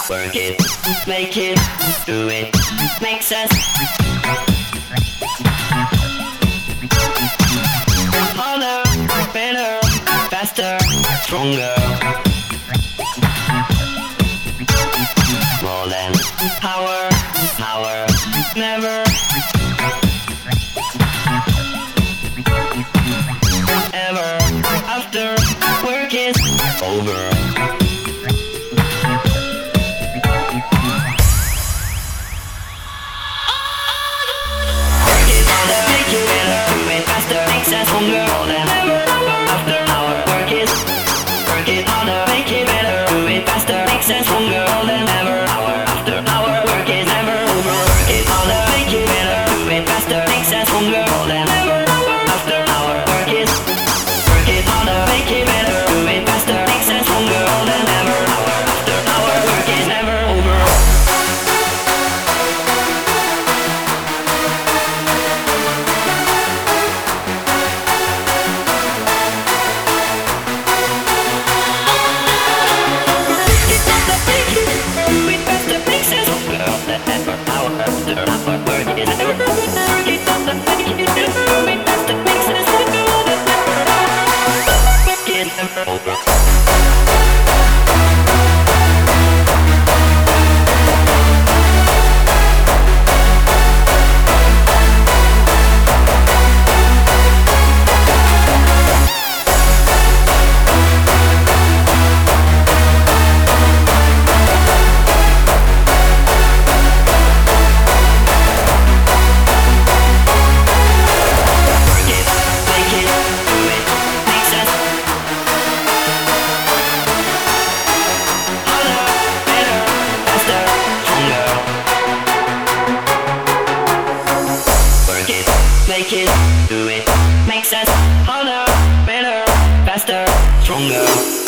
Work it, make it, do it, makes us harder, better, faster, stronger. More than power, power, never ever after work is over. Stronger than ever after our work it harder, make it better, do it faster, makes us stronger than ever after our work is never over. Work it harder, make it better, do it faster, makes us stronger than ever after our work it harder, make it better, do it faster, makes us stronger than ever after our work is never over. Make it, do it, makes us harder, better, faster, stronger.